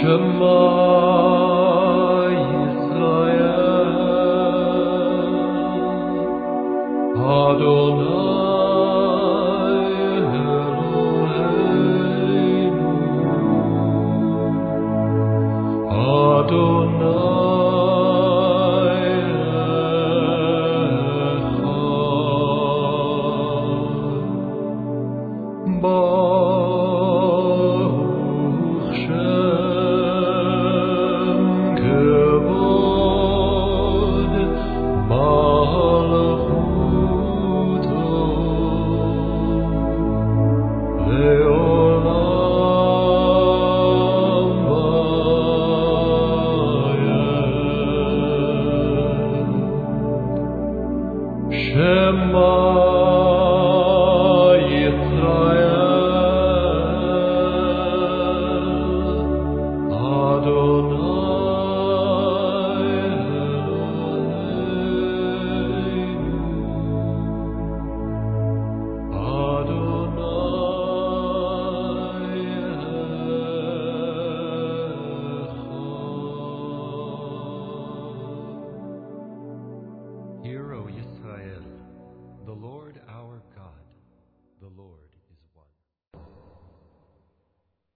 Shema Yisrael, Adonai Eloheinu, Adonai Echad. Baruch Shem Kevod Malchuto Leolam Vayed. Shema Yisrael, Adonai Eloheinu, Adonai Echad. Hear, O Yisrael, the Lord our God, the Lord